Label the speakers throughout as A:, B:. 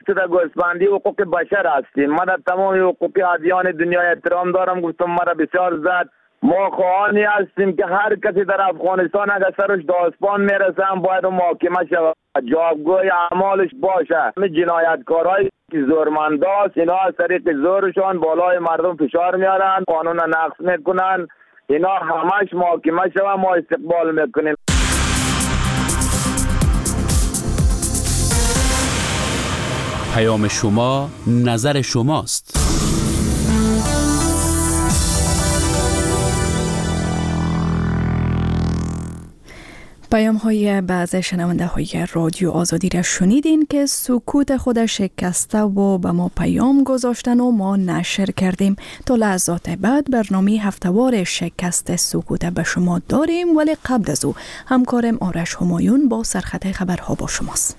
A: در گوسفندی حقوق بشر هستیم. من در تمام حقوق ادیان دنیا احترام دارم. گفتم مرا بسیار زد. ما خواهانی هستیم که هر کسی در افغانستان اگر سرش داستان میرسه هم باید محاکمه شود، جوابگوی اعمالش باشه. همه جنایتکارهای که زورمنداست، اینا از طریق زورشان بالای مردم فشار میارن، قانون نقض میکنن، اینا همش محاکمه شود. ما استقبال میکنیم.
B: پیام شما نظر شماست.
C: پیام های بعض شنونده های رادیو آزادی را شنیدین که سکوت خود شکسته و به ما پیام گذاشتن و ما نشر کردیم. تا لحظات بعد برنامه هفتهوار شکست سکوت به شما داریم، ولی قبل از او همکارم آرش همایون با سرخط خبرها با شماست.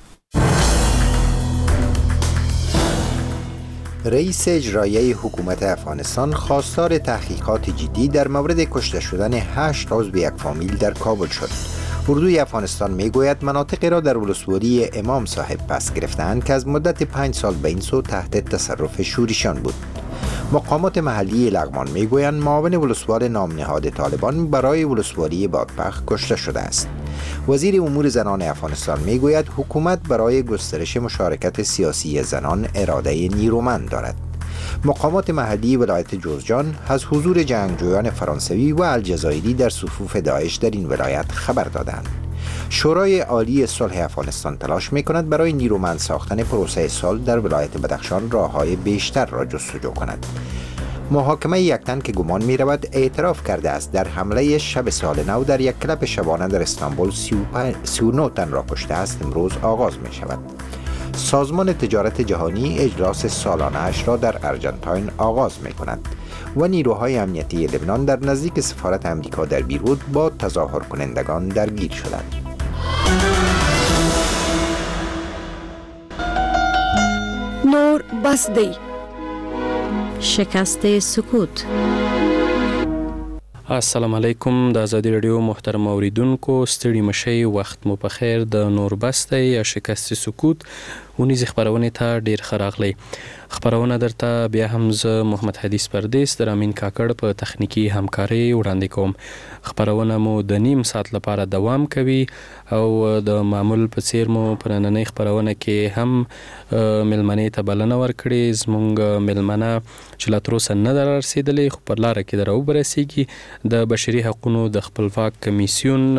D: رئیس اجرایی حکومت افغانستان خواستار تحقیقات جدی در مورد کشته شدن 8 عضو یک فامیل در کابل شد. اردوی افغانستان میگوید مناطقی را در ولسوالی امام صاحب پس گرفتند که از مدت 5 سال به این سو تحت تصرف شوریشان بود. مقامات محلی لغمان میگویند معاون ولسوال نام نهاد طالبان برای ولسوالی بادپخ کشته شده است. وزیر امور زنان افغانستان میگوید حکومت برای گسترش مشارکت سیاسی زنان اراده نیرومند دارد. مقامات محلی ولایت جوزجان از حضور جنگجویان فرانسوی و الجزایری در صفوف داعش در این ولایت خبر دادند. شورای عالی صلح افغانستان تلاش می‌کند برای نیرومند ساختن پروسه صلح در ولایت بدخشان راه‌های بیشتر را جستجو کند. محاکمه یک تن که گمان می‌رود اعتراف کرده است در حمله شب سال نو در یک کلب شبانه در استانبول 39 تن را کشته است امروز آغاز می‌شود. سازمان تجارت جهانی اجلاس سالانه‌اش را در ارجنتاین آغاز می‌کند و نیروهای امنیتی لبنان در نزدیک سفارت آمریکا در بیروت با تظاهر کنندگان درگیر شدند.
C: نور بسدی
E: شکست سکوت.
F: السلام علیکم. د آزادی رادیو محترم اوریدونکو، ستړي مشئ، وخت مو په خیر. د نور بسته یا شکست سکوت ونیز خبرونه ته ډیر خراغلی. خبرونه درته بیا هم زه محمد حدیث پردیس در امین کاکړ په تخنیکی همکاري وړاندې کوم. خبرونه مو د نیم ساعت لپاره دوام کوي او د معمول په څیر مو په نننۍ خبرونه کې هم ملمنې ته بلنه ورکړې. زمونږ ملمنه چې لا تر اوسه نه در رسیدلې، خو پر لاره کې در وبرسیږي. د بشري حقوقو د خپلواک کمیسیون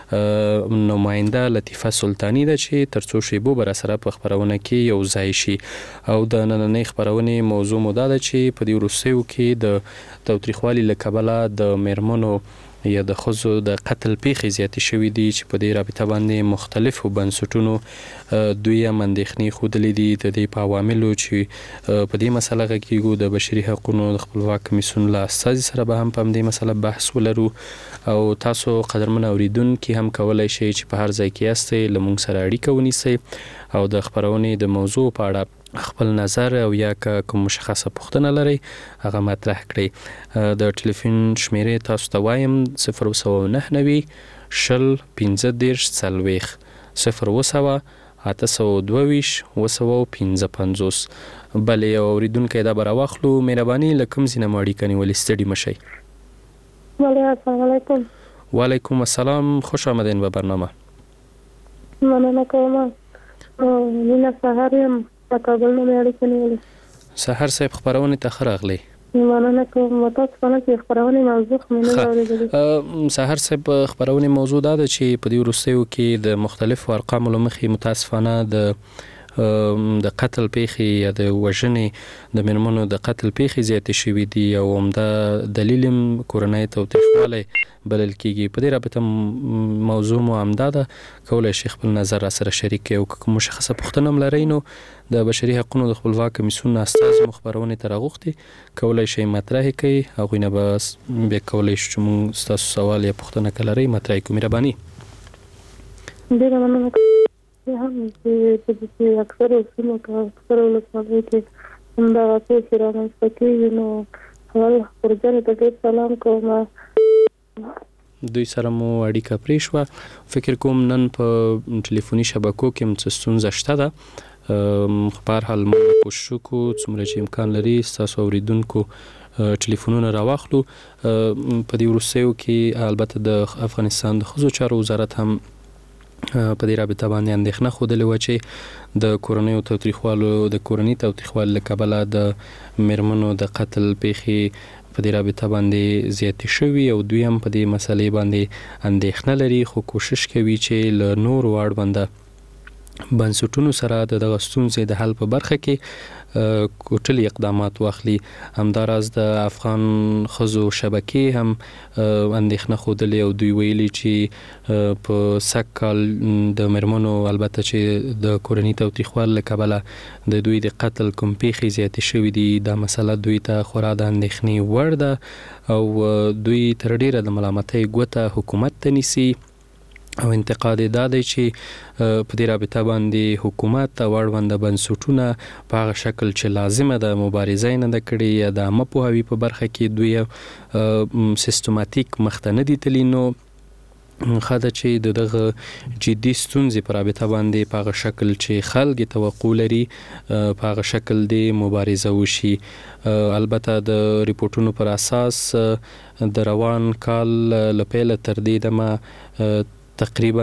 F: نماینده لطیفه سلطانی ده چې تر څو شیبو بر سره په خبرونه کې یو ځای شي. او د نننۍ خبرونه موضوع مو ده چې په دې وروستیو کې د تاوتریخوالي له کبله د میرمنو یا د ښځو د قتل پیښې زیاتې شوې دي چې په دې رابطه باندې مختلفو بنسټونو دوی اندېښنې ښودلې دي. د دې په عواملو چې په دې مسله غږیږو، د بشري حقوقو د خپلواک کمیسیون له استازي سره به هم په همدې مسله بحث ولرو. او تاسو قدرمن اوریدونکي هم کولی شئ چې په هر ځای کې یاستئ له موږ سره اړیکه ونیسئ او د خبرونې د موضوع په اړه خپل نظر او یا کوم مشخصه پوښتنه لرئ هغه مطرح کړئ. د ټلیفون شمیرې تاسو ته وایم 090 شل 15 40 0 822 255. بله اوریدونکي دا براواخلو. مهرباني لکم زینه ماړی کني ولې ستړي مشئ.
G: بله السلام علیکم.
F: وعلیکم السلام. خوش آمدین به برنامه.
G: مننه کوم. مینا سهار یم په کابل نه اړیکه نیولې.
F: سهار صاحب خبرونه ته خراغلی.
G: مننه کوم. تاسو په دې خبرونه موضوع مې نه اورېدلې.
F: سهار صاحب خبرونه موضوع ده چې په دې وروستیو کې د مختلفو ارقامو لمخې متاسفانه د قتل پیښې یا د وژنې د میرمنو د قتل پیښې زیاتې شوې دي او همدا دلیل کورنۍ تاوتریخوالی بلل کېږي. په دې رابطه موضوع مو همدا ده. کولی شئ خپل نظر را سره شریک کړئ او که مشخصه پوښتنه هم لرئ نو د بشري حقوقو د خپلواک کمیسیون استازي مو خبرونې ته راغوښتي، کولی شئ مطرح کړئ. هغوی نه به بیا کولی شو چې موږ ستاسو سوال یا پوښتنه که لرئ مطرح کړو. مهرباني.
G: ډېره مننه. هم چې په اکثر سیمو کې اکثر ولسوالیو کې همدغه پیښې رامنځته کېږي. نو اول خورجانې ته ډېر سلام کوم.
F: دوی سره مو اړیکه پرې شوه. فکر کوم نن په ټلیفوني شبکو کې هم څه ستونزه شته ده. په هر حال موږ کوشش وکړو څومره چې امکان لري ستاسو اوریدونکو ټلیفونونه راواخلو. په دې وروستیو کې البته د افغانستان د ښځو چارو وزارت هم په دې رابطه باندې اندېښنه ښودلې وه چې د کورنۍ تاوتریخوالو له کبله د میرمنو د قتل پیښې په دې رابطه باندې زیاتې شوي او دوی هم په دې مسلې باندې اندېښنه لري، خو کوشش کوي چې له نورو اړونده بنسټونو سره د دغه ستونزې د حل په برخه کې کوټلي اقدامات واخلي. همداراز د افغان ښځو شبکې هم اندېښنه ښودلې او دوی ویلي چې په سږ کال د میرمنو البته چې د کورنۍ تاوتریخوالي له کبله د دوی د قتل کوم پیښې زیاتې شوي دي، دا مسله دوی ته خورا د اندېښنې وړ ده او دوی تر ډیره د ملامتۍ ګوته حکومت ته نیسي او انتقاد دا دی چې په دې رابطه باندې حکومت او اړونده بنسټونه په هغه شکل چې لازمه ده مبارزه نه ده کړې یا د عامه پوهاوي په برخه کې دوی سیستماتیک مخته نه دي تللي، نو ښه ده چې دغه جدي ستونزې په رابطه باندې په هغه شکل چې خلک توقع لري په هغه شکل د مبارزه وشي. البته د ریپورتونو پر اساس د روان کال له پیله تر دې دمه تقریبا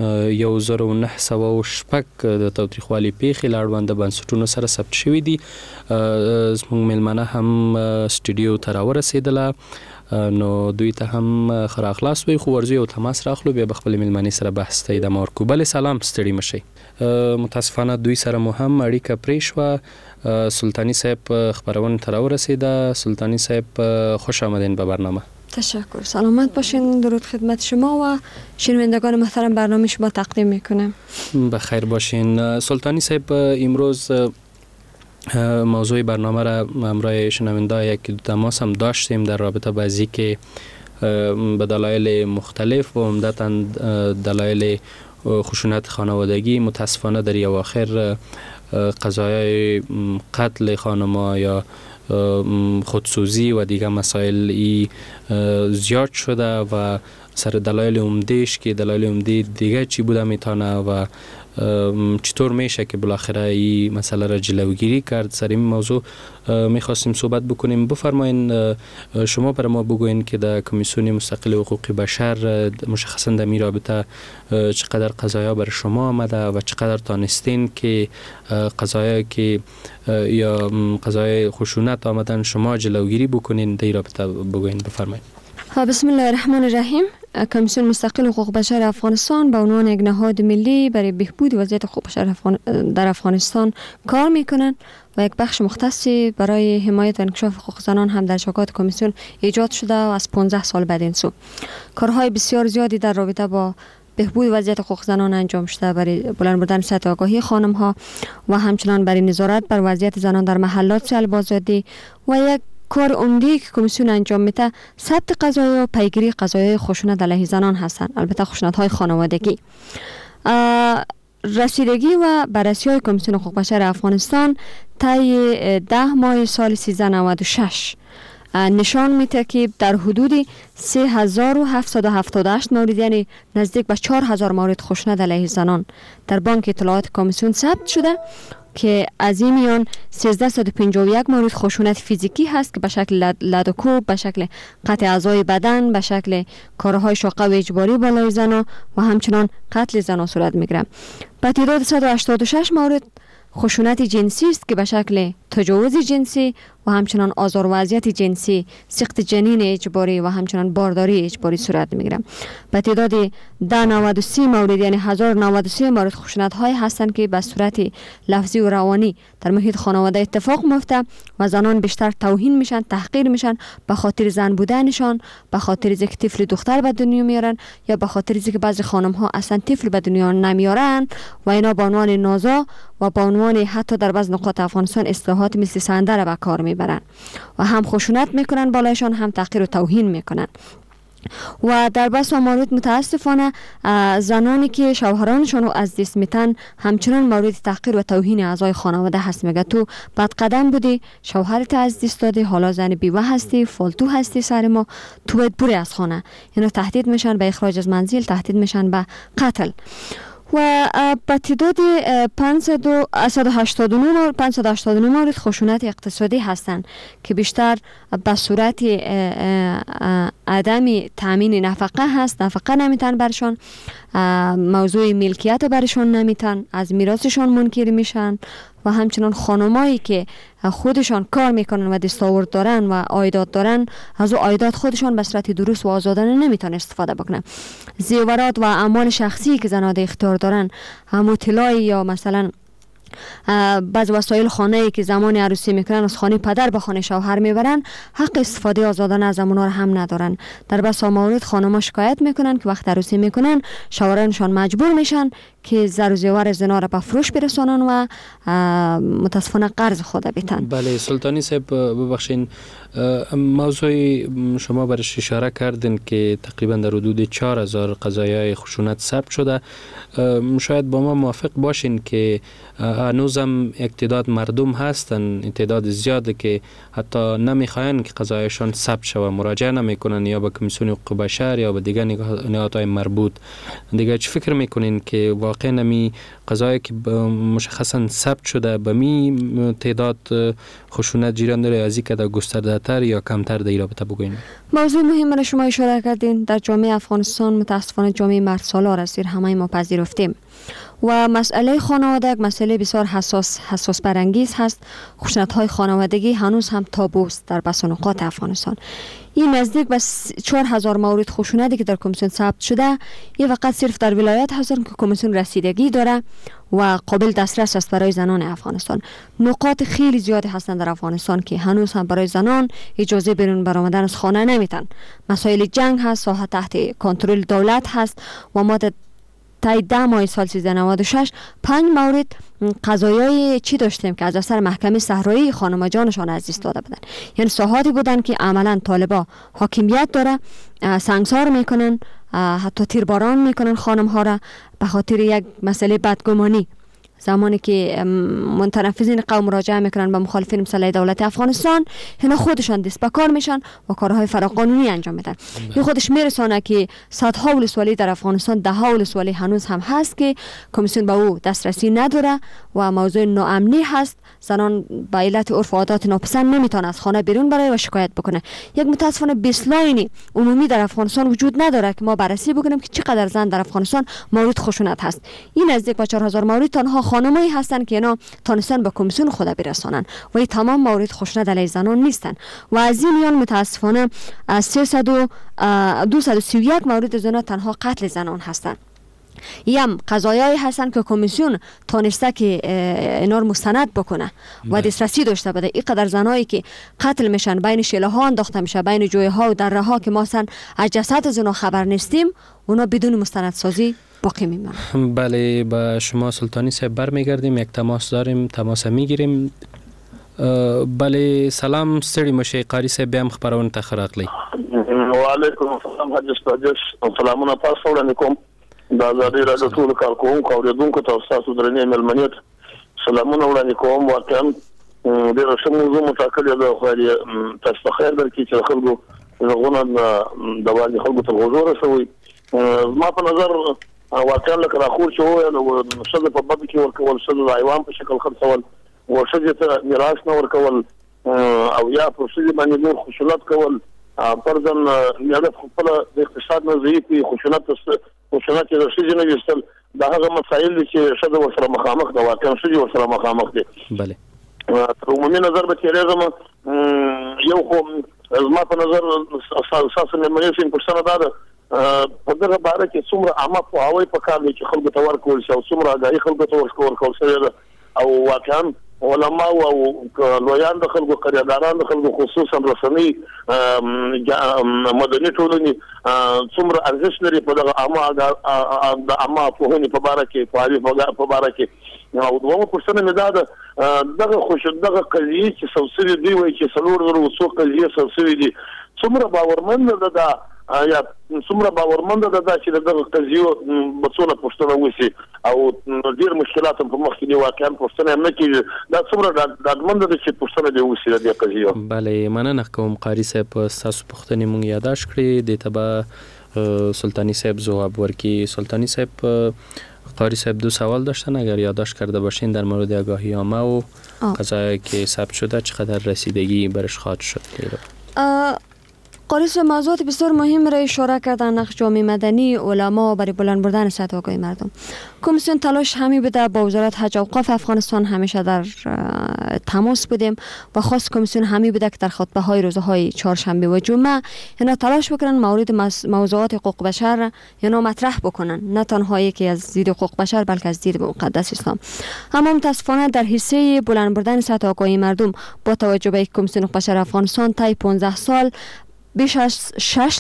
F: 1906 د تاوتریخوالي پیښې له اړونده بنسټونو سره ثبت شوي دي. زموږ میلمانه هم سټوډیو ته راورسېدله، نو دوی ته هم ښه راغلاست وایو، خو ورځو یو تماس راخلو بیا به خپلې میلمنې سره بحث ته ادامه ورکړو. بلې سلام، ستړي مشئ. متاسفانه دوی سره مو هم اړیکه پرې شوه. سلطانی صاحب خبرونه ته راورسېده. سلطانی صاحب خوش آمدین به برنامه.
E: تشکر، سلامت باشین. درود خدمت شما و شنوندگان محترم، برنامه شما تقدیم میکنم.
F: بخیر باشین. سلطانی صاحب امروز موضوع برنامه را همراه شنونده یک تماس هم داشتیم در رابطه با ازی که به دلایل مختلف و عمدتاً دلایل خشونت خانوادگی متاسفانه در اواخر قضایای قتل خانم‌ها یا خودسوزی و دیگه مسائل زیاد شده و سر دلایل عمدهش که دلایل عمده دیگه چی بوده میتونه و چطور میشه که بالاخره این مسئله را جلوگیری کرد. سر این موضوع میخواستیم صحبت بکنیم. بفرمایین شما برای ما بگوین که در کمیسیون مستقل حقوق بشر مشخصا در این رابطه چقدر قضایا برای شما آمده و چقدر تانستین که قضایا که یا قضای خشونت آمدن شما جلوگیری بکنین در این رابطه بگوین. بفرمایید.
E: بسم الله الرحمن الرحیم. کمیسیون مستقل حقوق بشر افغانستان به عنوان یک نهاد ملی برای بهبود وضعیت حقوق بشر در افغانستان کار میکنند و یک بخش مختصی برای حمایت و انکشاف حقوق زنان هم در شبکات کمیسیون ایجاد شده و از 15 سال بعد این سو کارهای بسیار زیادی در رابطه با بهبود وضعیت حقوق زنان انجام شده برای بلند بردن سطح آگاهی خانم ها و همچنان برای نظارت بر وضعیت زنان در محلات سلب آزادی و یک کار عمده که کمیسیون انجام میده ثبت قضایا و پیگیری قضایای خشونت علیه زنان هستند، البته خشونت های خانوادگی. رسیدگی و بررسی های کمیسیون حقوق بشر افغانستان طی 10 ماه سال 1396 نشان میده که در حدود 3778 مورد، یعنی نزدیک به 4000 مورد خشونت علیه زنان در بانک اطلاعات کمیسیون ثبت شده که از این میان 1351 مورد خشونت فیزیکی هست که به شکل لدوکوب، به شکل قطع اعضای بدن، به شکل کارهای شاقه و اجباری بالای زنان و همچنان قتل زنان صورت میگیره. به تعداد 186 مورد خشونت جنسی است که به شکل تجاوز جنسی و همچنان آزار و اذیت جنسی، سقط جنین اجباری و همچنان بارداری اجباری صورت میگیره. به تعداد 1093 مورد، یعنی 1093 مورد خشونت های هستند که به صورت لفظی و روانی در محیط خانواده اتفاق میفته و زنان بیشتر توهین میشن، تحقیر میشن به خاطر زن بودنشان، به خاطر اینکه طفل دختر به دنیا میارن یا به خاطر اینکه بعضی خانم ها اصلا طفل به دنیا نمیارن و اینا به عنوان نازا و به عنوان حتی در بعض نقاط افغانستان اصطلاحات مثل سنده را به کار میبرن و هم خشونت میکنن بالایشان، هم تحقیر و توهین میکنن. و در بس و مورد متاسفانه زنانی که شوهرانشان رو از دست میتن همچنان مورد تحقیر و توهین اعضای خانواده هست. میگه تو بد قدم بودی، شوهرت از دست دادی، حالا زن بیوه هستی، فالتو هستی سر ما، تو باید بری از خانه. یعنی تهدید میشن به اخراج از منزل، تهدید میشن به قتل. و به تعداد 589 مورد خشونت اقتصادی هستند که بیشتر به صورت عدم تامین نفقه هست. نفقه نمیتن برشان، موضوع ملکیت برشان نمیتن، از میراثشان منکر میشن و همچنان خانمایی که خودشان کار میکنن و دستاورد دارن و عایدات دارن، از او عایدات خودشان به صورت درست و آزادانه نمیتونن استفاده بکنن. زیورات و اعمال شخصی که زنان در اختیار دارن، همون طلای یا مثلا بعض وسایل خانه‌ای که زمان عروسی میکنن از خانه پدر به خانه شوهر میبرن، حق استفاده آزادانه از اونا رو هم ندارن. در بسا مورد خانم‌ها شکایت میکنن که وقت عروسی میکنن شوهرانشان مجبور میشن که زر و زیور زنا را به فروش برسانن و متاسفانه قرض خود بیتن.
F: بله سلطانی صاحب ببخشین، موضوع شما برش اشاره کردین که تقریبا در حدود 4000 قضایای خشونت ثبت شده. شاید با ما موافق باشین که هنوزم یک تعداد مردم هستن، تعداد زیاده که حتی نمیخواین که قضایشان ثبت شوه، مراجعه نمیکنن یا به کمیسیون حقوق بشر یا به دیگر نهادهای مربوط. دیگه چه فکر میکنین که واقعا نمی قضایی که مشخصا ثبت شده به می تعداد خشونت جریان داره، از اینکه گسترده تر یا کمتر در این رابطه بگوین؟ موضوع
E: مهم را شما اشاره کردین. در جامعه افغانستان متاسفانه جامعه مرد سالار است، همه ما پذیرفتیم و مسئله خانواده مسئله بسیار حساس برانگیز هست. خشونت‌های خانوادگی هنوز هم تابوست در بسا نقاط افغانستان. این نزدیک به 4000 مورد خشونتی که در کمیسیون ثبت شده، این فقط صرف در ولایت هستن که کمیسیون رسیدگی داره و قابل دسترس است برای زنان افغانستان. نقاط خیلی زیادی هستند در افغانستان که هنوز هم برای زنان اجازه بیرون برآمدن از خانه نمیتن. مسائل جنگ هست، ساحه تحت کنترل دولت هست و ما تا 10 ماه سال 1396 5 مورد قضایای چی داشتیم که از اثر محکمه صحرایی خانم جانشان از دست داده بودن. یعنی ساحاتی بودن که عملا طالبا حاکمیت داره، سنگسار میکنن، حتی تیرباران میکنن خانم ها را به خاطر یک مسئله بدگمانی. زمانی که متنفذین قوم مراجعه میکنن به مخالفین مسلح دولت افغانستان، اینا خودشان دست به کار میشن و کارهای فراقانونی انجام میدن. این خودش میرسانه که صدها ولسوالی در افغانستان، دهها ولسوالی هنوز هم هست که کمیسیون به او دسترسی نداره و موضوع ناامنی هست. زنان به علت عرف و عادات ناپسند نمیتونه از خانه بیرون برای و شکایت بکنه. یک متاسفانه بیسلاین عمومی در افغانستان وجود نداره که ما بررسی بکنیم که چقدر زن در افغانستان مورد خشونت هست. این نزدیک به 4000 مورد تنها خانمایی هستند که اینا تانستن به کمیسیون خود برسانن و این تمام مورد خشونت علیه زنان نیستن. و از این میان متاسفانه 231 مورد زنا تنها قتل زنان هستند. یم قضایایی هستن که کمیسیون تانسته که اینا رو مستند بکنه و دسترسی داشته بده. این قدر زنایی که قتل میشن، بین شیله ها انداخته میشه، بین جویه ها و دره ها که ما اصلا از جسد زنا خبر نیستیم، اونا بدون مستندسازی باقی میمونن.
F: بله، با شما سلطانی صاحب برمیگردیم، یک تماس داریم، تماس میگیریم. بله سلام، ستړي مشه قاری صاحب بیا خبرونه ته خراغلی.
H: وعلیکم السلام حاج استاذ، سلامونه تاسو وړاندې کوم. د ازادي راډیو ټول کارکوونکو اوریدونکو ته تاسو درنې ملمنیت سلامونه وړاندې کوم. واقعا ډېر ښه موضوع مټاکلې ده، خو تاسو خیر درکړي چې خلکو زغونه د باندې خلکو ته غوږ ورسوي. ما په نظر واقعا لکه راخور چې وویل ښځه په بد کې ورکول، ښځه د حیوان په شکل خرڅول و ښځې ته میراث نه ورکول او یا په ښځې باندې نور خشونت کول، فرضاً میراث خپل د اقتصاد نه ضعیفي خشونت یې د ښځې نه ویستل، دا هغه مسایل دي چې ښځه ورسره مخامخ ده. واقعا ښځې ورسره مخامخ دي.
F: بله
H: تر عمومي نظر به تېرېږم. یو خو زما په نظر اساسا مېرمنې سم پوښتنه دا ده په دغه باره کې څومره عامه پوهاوی پکار دی چې خلکو ته ورکول شي او څومره آګاهي خلکو ته ورکول شوې ده او واقعا علما او لویان د خلکو قریاداران د خلکو خصوصا رسنۍ مدني ټولنې څومره ارزښت لري په دغه عامه پوهنې په باره کې په باره کې. او دومره پوښتنه مې دا ده دغه قضیې چې سوسري دی وایي چې 4,000 قضیې سوسري دي، څومره باورمند ده یا څومره باورمند ده چې دغه قضیو په څونه پوښتنه وشي او ډیر مشکلات په مخ کې دي. واقعا پوښتنه نه کیږي، دا څومره ډاډمند ده چې پوښتنه دې وشي د قضیو.
F: بله مننه کوم قاری صاحب، تاسو پوښتنې مونږ یاداش کړې د تبا سلطانی صاحب جواب ورکړي. سلطانی صاحب قاری صاحب دو سوال داشتن اگر یادداشت کرده باشین در مورد آگاهی عامه و قضایی که ثبت شده چقدر رسیدگی برش خواهد شد.
E: قاری صاحب موضوعات بسیار مهم را اشاره کردن، نقش جامعه مدنی، علما برای بلند بردن سطح آگاهی مردم. کمیسیون تلاش همی بوده، با وزارت حج و اوقاف افغانستان همیشه در تماس بودیم و خاص کمیسیون همی بوده که در خطبه های روزهای چهارشنبه و جمعه اینا تلاش بکنن مورد موضوعات حقوق بشر اینا مطرح بکنن، نه تنها یکی از دید حقوق بشر بلکه از دید مقدس اسلام. اما متاسفانه در حصه بلند بردن سطح آگاهی مردم با توجه به کمیسیون حقوق بشر افغانستان تا 15 سال بیش از 6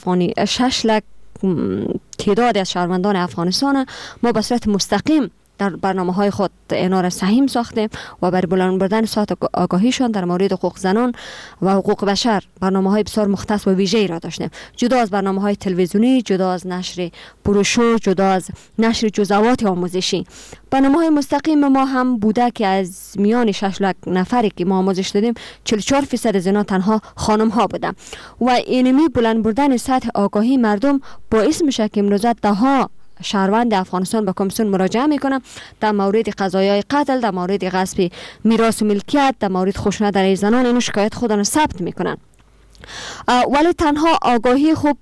E: لک تعداد از شهروندان افغانستان ما به صورت مستقیم در برنامه‌های خود اینا را سهیم ساختیم و برای بلند بردن سطح آگاهیشان در مورد حقوق زنان و حقوق بشر برنامه‌های بسیار مختص و ویژه‌ای را داشتیم. جدا از برنامه‌های تلویزیونی، جدا از نشر بروشور، جدا از نشر جزوات آموزشی، برنامه‌های مستقیم ما هم بوده که از میان 6 لک نفری که ما آموزش دادیم 44% از اینا تنها خانم‌ها بودند و اینمی بلند بردن سطح آگاهی مردم باعث میشه که امروزه ده‌ها شهروند افغانستان به کمیسیون مراجعه میکنن در مورد قضایای قتل، در مورد غصب میراث و ملکیت، در مورد خشونت علیه زنان اینو شکایت خودشون ثبت میکنن. ولی تنها آگاهی خوب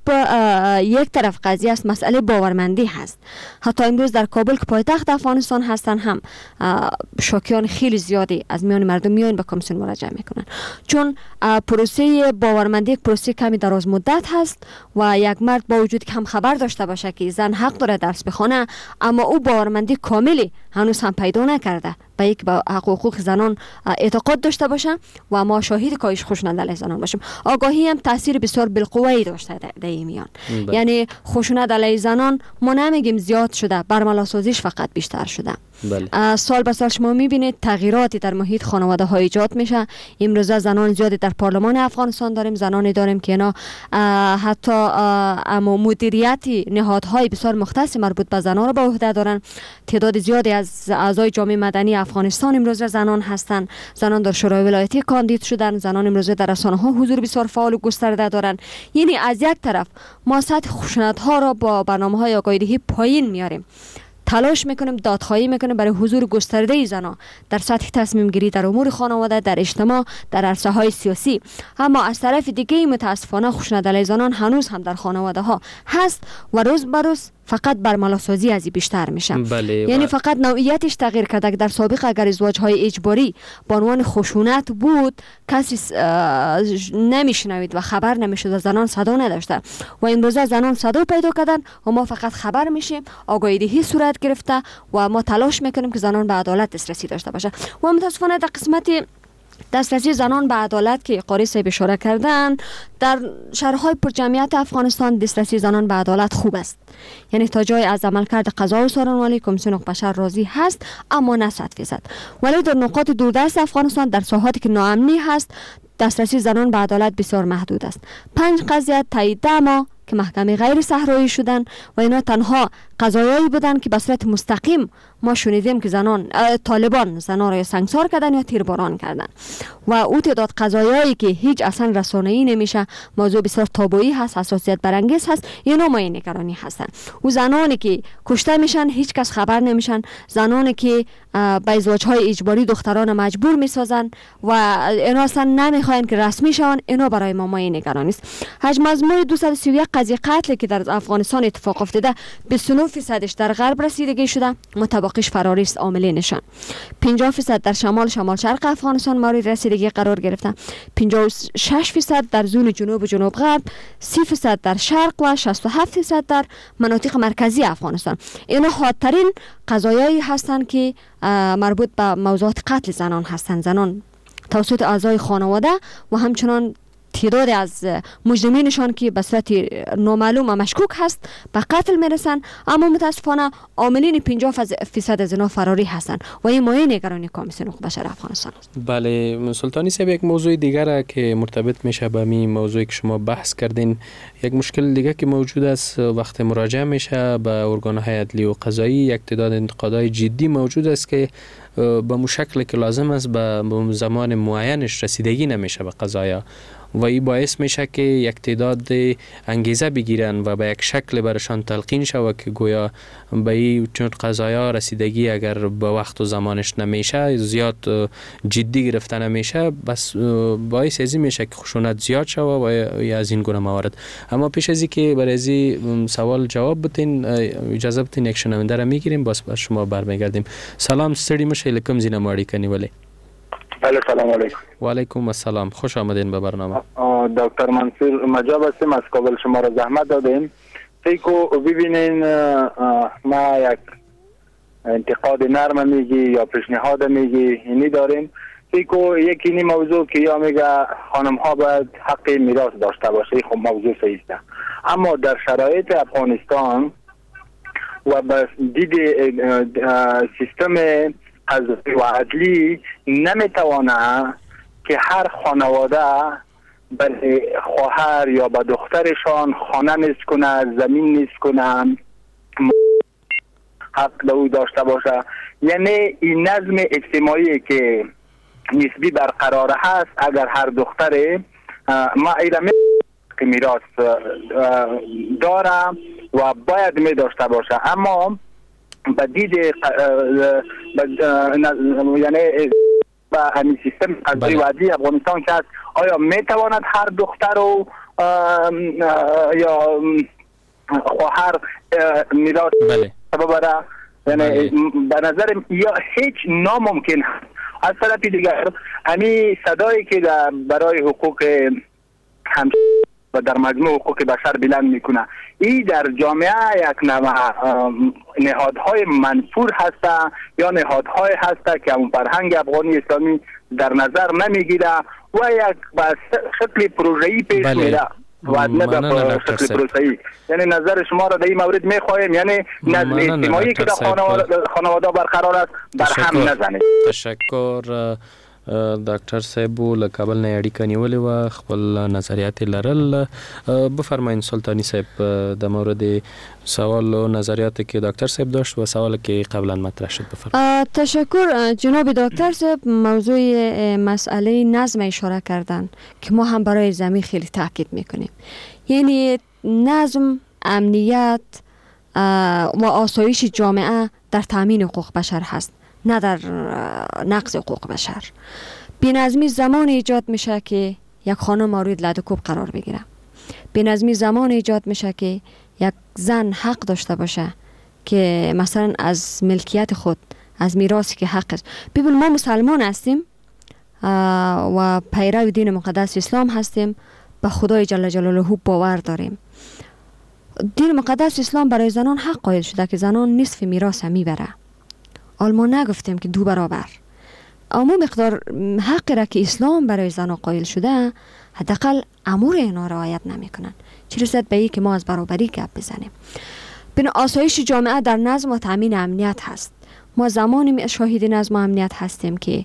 E: یک طرف قضیه است، مسئله باورمندی هست. حتی امروز در کابل که پایتخت افغانستان هستن هم شاکیان خیلی زیادی از میان مردم میان به کمیسیون مراجعه میکنن، چون پروسه باورمندی یک پروسه کمی دراز مدت هست و یک مرد با وجود که هم خبر داشته باشه که زن حق داره درس بخونه اما او باورمندی کاملی هنوز هم پیدا نکرده به یک به حقوق زنان اعتقاد داشته باشه و ما شاهد کاهش خشونت علیه زنان باشیم. آگاهی هم تاثیر بسیار بالقوه‌ای داشته در این میان. یعنی خشونت علیه زنان ما نمیگیم زیاد شده، برملاسازیش فقط بیشتر شده. سال به سال شما میبینید تغییراتی در محیط خانواده ها ایجاد میشه. امروزه زنان زیادی در پارلمان افغانستان داریم، زنانی داریم که اینا حتی اما مدیریتی نهادهای بسیار مختص مربوط به زنان را به عهده دارن. تعداد زیادی از اعضای جامعه مدنی افغانستان امروزه زنان هستند. زنان در شورای ولایتی کاندید شدن، زنان امروزه در رسانه ها حضور بسیار فعال و گسترده دارن. یعنی از یک طرف ما سطح خشونت ها را با برنامه‌های آگاهی پایین میاریم، تلاش میکنیم، دادخواهی میکنیم برای حضور گسترده زنان در سطح تصمیم گیری در امور خانواده، در اجتماع، در عرصه های سیاسی. اما از طرف دیگه متاسفانه خشونت علیه زنان هنوز هم در خانواده ها هست و روز به روز فقط برملاسازی از بیشتر میشه. یعنی فقط نوعیتش تغییر کرده که در سابق اگر ازدواج های اجباری با عنوان خشونت بود کسی نمیشنوید و خبر نمیشد و زنان صدا نداشته و امروزه زنان صدا پیدا کردن و ما فقط خبر میشیم، آگاهی دهی صورت گرفته و ما تلاش میکنیم که زنان به عدالت دسترسی داشته باشه. و متاسفانه در قسمت دسترسی زنان به عدالت که قاری صاحب اشاره کردن، در شهرهای پرجمعیت افغانستان دسترسی زنان به عدالت خوب است. یعنی تا جای از عملکرد قضا و سارنوالی کمیسیون حقوق بشر راضی هست اما نه 100%. ولی در نقاط دوردست افغانستان در ساحاتی که ناامنی هست دسترسی زنان به عدالت بسیار محدود است. 5 قضیه تایید دعوا که محکمه غیر صحرایی شدن و اینا تنها قضایایی بودن که به صورت مستقیم ما شنیدیم که طالبان زنان را سنگسار کردن یا تیرباران کردن و او تعداد قضایایی که هیچ اصلا رسانه‌ای نمیشه، موضوع بسیار تابویی هست، حساسیت برانگیز هست، اینا ما نگرانی هستن. و زنانی که کشته میشن هیچ کس خبر نمیشن، زنانی که به ازدواج‌های اجباری دختران مجبور میسازن و اینا اصلا نمیخواین که رسمی شون، اینا برای ما نگرانی است. حجم مجموع 231 قضیه قتل که در افغانستان اتفاق افتاده 29% در غرب رسیدگی شده، متبقیش فراری است عاملینشان. 50% در شمال شرق افغانستان مورد رسیدگی قرار گرفته، 56% در زون جنوب و جنوب غرب، 30% در شرق و 67% در مناطق مرکزی افغانستان. اینا حادترین قضایایی هستند که مربوط به موضوعات قتل زنان هستند، زنان توسط اعضای خانواده و همچنان تعداد از مجرمینشان که به صورت نامعلوم و مشکوک هست به قتل میرسن، اما متاسفانه عاملین 50% از اینا فراری هستند و این مایه نگرانی کمیسیون حقوق بشر افغانستان است.
F: بله سلطانی صاحب، یک موضوع دیگر که مرتبط میشه با این موضوعی که شما بحث کردین، یک مشکل دیگه که موجود است وقت مراجعه میشه به ارگان‌های عدلی و قضایی، یک تعداد انتقادهای جدی موجود است که به مشکل که لازم است به زمان معینش رسیدگی نمیشه به قضایا و این باعث میشه که یک تعداد انگیزه بگیرن و به یک شکل برشان تلقین شود که گویا به این چون قضایا رسیدگی اگر به وقت و زمانش نمیشه، زیاد جدی گرفته نمیشه، بس باعث ازی میشه که خشونت زیاد شود و از این گونه موارد. اما پیش از اینکه برای این سوال جواب بتین اجازه بتین یک شنونده را میگیریم، باز به شما برمیگردیم. سلام، ستړي مشه، لکم زینه ماړی کنی ولی.
I: بله سلام علیکم.
F: و علیکم السلام، خوش آمدین به برنامه.
I: دکتر منصور مجاب هستیم از کابل، شما را زحمت دادیم. فیکو ببینین ما یک انتقاد نرم میگی یا پیشنهاد میگی اینی داریم. فیکو یکی این موضوع که یا میگه خانم ها باید حق میراث داشته باشه، خب موضوع صحیح است، اما در شرایط افغانستان و به دید سیستم قضایی و عدلی نمیتوانه که هر خانواده به خواهر یا به دخترشان خانه نیست کنه، زمین نیست کنه، حق دو داشته باشه. یعنی این نظم اجتماعی که نسبی برقرار هست، اگر هر دختر ما ایران میراث داره و باید می داشته باشه، اما به دید یعنی با همین سیستم قضایی و عدلی افغانستان که هست، آیا می تواند هر دختر و یا خواهر میراث ببره؟ یعنی به نظر یا هیچ ناممکن هست. از طرف دیگر همین صدایی که برای حقوق همسر و در مجموع حقوق بشر بلند میکنه، این در جامعه یک نهادهای منفور هسته یا نهادهای هسته که اون فرهنگ افغانی اسلامی در نظر نمیگیره و یک به شکل پروژه‌ای پیش میره و نه به شکل پروژه‌ای. یعنی نظر شما را در این مورد میخواهیم، یعنی نظم اجتماعی که در خانواده برقرار است بر هم نزنه.
F: تشکر ډاکټر صاحب له کابل نه اړیکه نیولې و، خپل نظریات لرل. بفرمایین سلطانی صاحب در مورد سوال و نظریاتی که دکتر صاحب داشت و سوالی که قبلا مطرح شد بفرمایید.
E: تشکر جناب دکتر صاحب. موضوع مسئله نظم اشاره کردن که ما هم برای زمین خیلی تاکید میکنیم. یعنی نظم، امنیت و آسایش جامعه در تامین حقوق بشر هست، نه در نقض حقوق بشر. بی‌نظمی زمان ایجاد میشه که یک خانم مورد لدوکوب قرار بگیره. بی‌نظمی زمان ایجاد میشه که یک زن حق داشته باشه که مثلا از ملکیت خود، از میراثی که حق است. ببین ما مسلمان هستیم و پیرو دین مقدس اسلام هستیم، به خدای جل جلاله باور داریم. دین مقدس اسلام برای زنان حق قائل شده که زنان نصف میراث میبره. ما نگفتیم که دو برابر، اما مقدار حقی را که اسلام برای زنان قائل شده حداقل امور اینا رعایت نمیکنن، چه رسد به این که ما از برابری گپ بزنیم. بین آسایش جامعه در نظم و تامین امنیت هست. ما زمانی شاهد نظم و امنیت هستیم که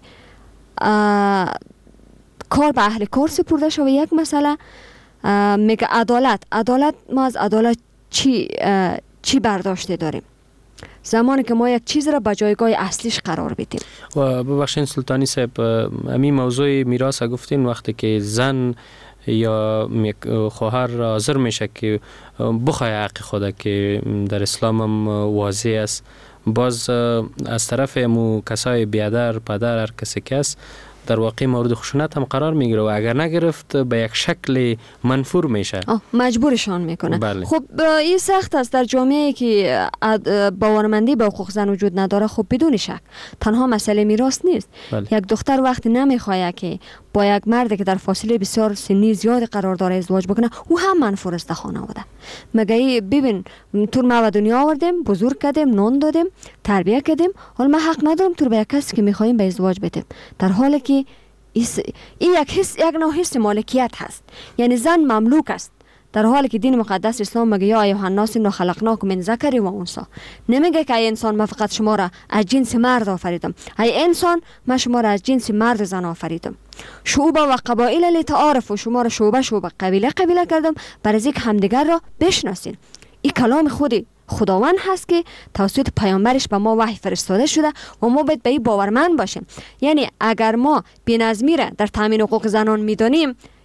E: کار به اهل کار سپرده شده. یک مسئله میگه عدالت، ما از عدالت چی برداشته داریم؟ زمانی که ما یک چیز را به جایگاه اصلیش قرار بدیم.
F: و ببخشید سلطانی صاحب، همین موضوع میراث گفتین، وقتی که زن یا خواهر حاضر میشه که بخواه حق خود که در اسلام هم واضح است، باز از طرف مو کسای بیادر، پدر، هر کسی که است در واقع مورد خشونت هم قرار میگیره و اگر نگرفت به یک شکل منفور میشه،
E: مجبورشان میکنه.
F: بله.
E: خب این سخت است در جامعه که باورمندی به حقوق زن وجود نداره. خب بدون شک تنها مسئله میراث نیست.
F: بله.
E: یک دختر وقتی نمیخواد که با یک مرد که در فاصله بسیار سنی زیاد قرار داره ازدواج بکنه، او هم منفور است خانواده. مگه ببین تو ما به دنیا آوردیم، بزرگ کردیم، نان دادیم، تربیت کردیم، حالا ما حق ندارم تو به یک کسی که میخوایم به ازدواج بدیم، در حالی که این یک نوع حس مالکیت هست. یعنی زن مملوک است، در حالی که دین مقدس اسلام میگه یا ایها الناس انا خلقناکم من ذکر و انثی. نمیگه که ای انسان من فقط شما را از جنس مرد آفریدم، ای انسان من شما را از جنس مرد و زن آفریدم. شعوب و قبایل لتعارفوا، شما را شعبه قبیله کردم برای اینکه همدیگر را بشناسین. این کلام خداوند هست که توسط پیامبرش به ما وحی فرستاده شده و ما باید به این باورمند باشیم. یعنی اگر ما بی‌نظمی را در تامین حقوق زنان میدانیم،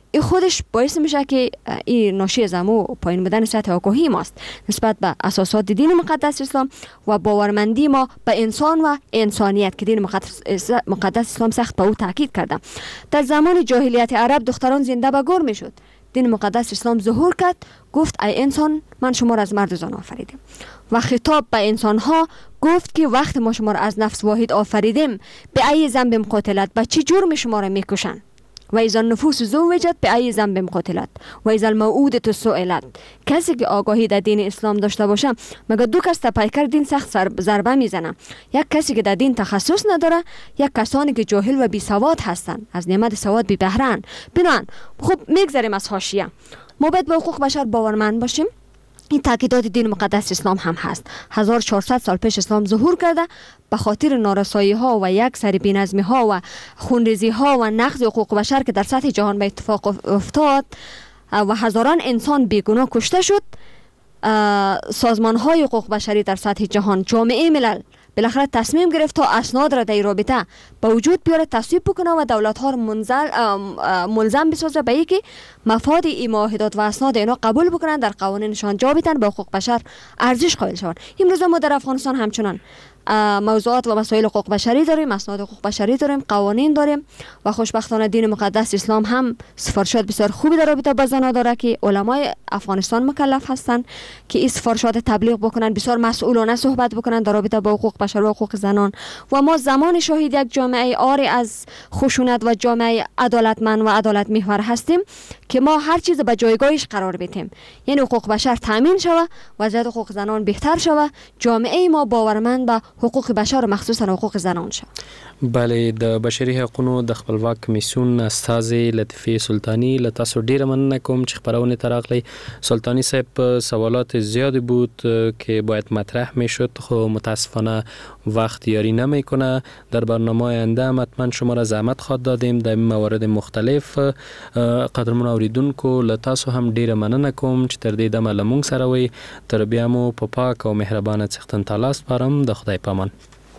E: این خودش باعث میشه که این ناشی از امو پایین بودن سطح آگاهی ماست نسبت به اساسات دین مقدس اسلام و باورمندی ما به انسان و انسانیت که دین مقدس اسلام سخت به او تاکید کرده. در زمان جاهلیت عرب دختران زنده به گور میشد. دین مقدس اسلام ظهور کرد، گفت ای انسان من شما را از مرد و زن آفریدم و خطاب به انسان ها گفت که وقت ما شما را از نفس واحد آفریدیم به ای ذنب قتلت، به چه جرم شما را میکشن؟ و اذا النفوس زوجت به ای ذنب قتلت و اذا الموءودة سئلت. کسی که آگاهی در دین اسلام داشته باشه مگه دو کس تا پیکر دین سخت ضربه میزنه، یک کسی که در دین تخصص نداره، یک کسانی که جاهل و بی سواد هستند، از نعمت سواد بی بهره‌اند. بنان خب میگذریم از حاشیه، ما باید به حقوق بشر باورمند باشیم. این تاکیدات دین مقدس اسلام هم هست. 1400 سال پیش اسلام ظهور کرده، به خاطر نارسایی ها و یک سری بی‌نظمی ها و خونریزی ها و نقض حقوق بشر که در سطح جهان به اتفاق افتاد و هزاران انسان بیگناه کشته شد، سازمان های حقوق بشری در سطح جهان، جامعه ملل بالاخره تصمیم گرفت تا اسناد را در این رابطه به وجود بیاره، تصویب بکنه و دولت ها را ملزم بسازه به اینکه مفاد این معاهدات و اسناد اینا قبول بکنن، در قوانینشان جا بدن، به حقوق بشر ارزش قائل شوند. امروز ما در افغانستان همچنان موضوعات و مسائل حقوق بشری داریم، اسناد حقوق بشری داریم، قوانین داریم و خوشبختانه دین مقدس اسلام هم سفارشات بسیار خوبی در رابطه با زنان داره که علمای افغانستان مکلف هستند که این سفارشات تبلیغ بکنن، بسیار مسئولانه صحبت بکنن در رابطه با حقوق بشر و حقوق زنان. و ما زمان شاهد یک جامعه عاری از خشونت و جامعه عدالتمند و عدالت محور هستیم که ما هر چیز به جایگاهش قرار بدیم، یعنی حقوق بشر تامین شوه، وضعیت حقوق زنان بهتر شوه، جامعه ما باورمند به حقوق بشر و مخصوصا حقوق زنان شوه.
F: بله، د بشري حقوقو د خپلواک کمیسیون استاد لطیفه سلطانی له تاسو ډیره مننه کوم چې خبرونه تراغلی. سلطانی صاحب، سوالات زیادی بود که باید مطرح میشد خو متاسفانه وقت یاری نمیکنه. در برنامه آینده حتما شما را زحمت خواهد دادیم در موارد مختلف. قدرمن اوریدونکو له تاسو هم ډیره مننه کوم چې تر دې دمه له موږ سره وئ. تر بیا مو په پاک او مهربانه څښتن تعالی سپارم. د خدای پامان.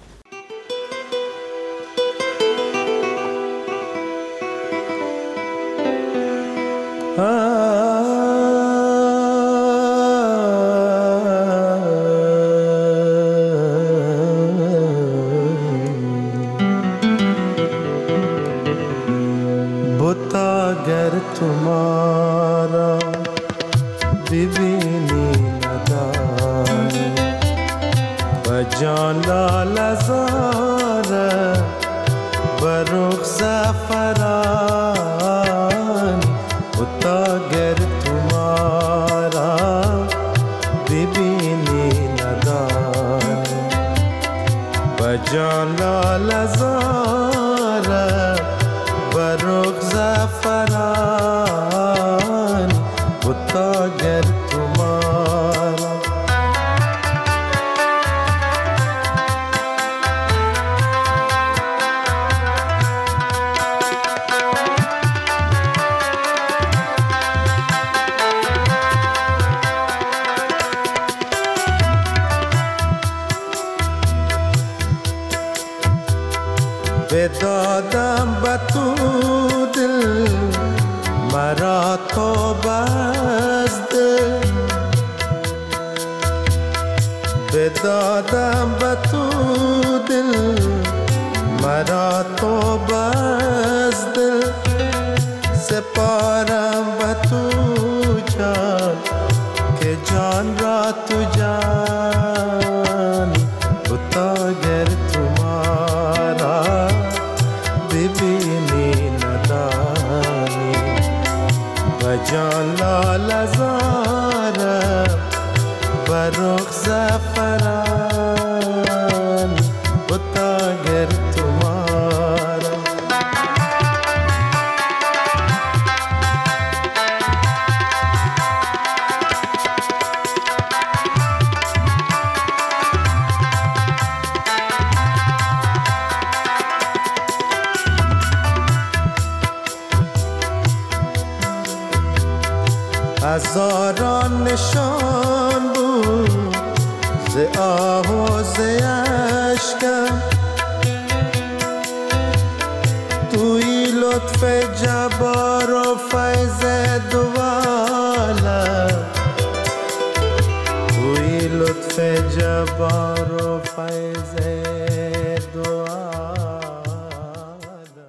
J: बुता गर तुम्हारा बिबिनी नदान बजान लाल ज़ार बरुख ज़फ़रान बुता गर तुम्हारा बिबिनी नदान बजान लाल ज़ार बरुख ज़फ़रान बुता गर तुम्हारा بدادم به تو دل مرا تو بزد بدادم به تو دل مرا تو بزد سپارم به تو جان که جان را تو جان بتا گر تمہارا ببینی ندانی بجان لال زارا برخ زفران بتا گر تمہارا هزاران نشان بود ز آه و ز اشکم توی لطف جبار و فیض دعا